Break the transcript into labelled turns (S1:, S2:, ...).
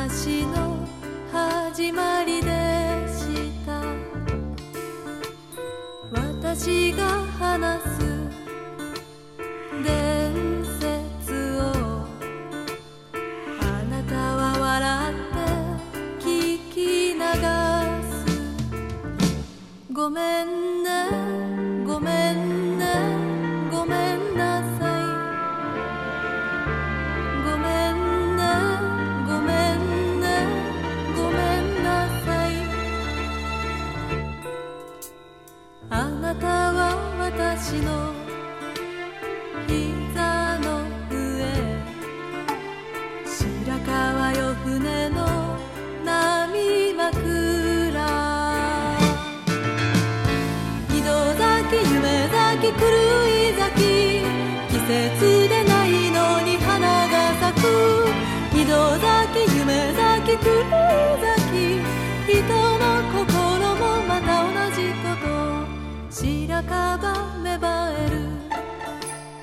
S1: 話の始まりでした。私が話す伝説をあなたは笑って聞き流す。ごめんねごめんねごめんなさい。ごめんねごめんねごめんなさい。あなたは私の膝の上、白川よ船の波枕、井戸崎夢咲狂い咲き、季節でないのに花が咲く。井戸崎夢咲狂い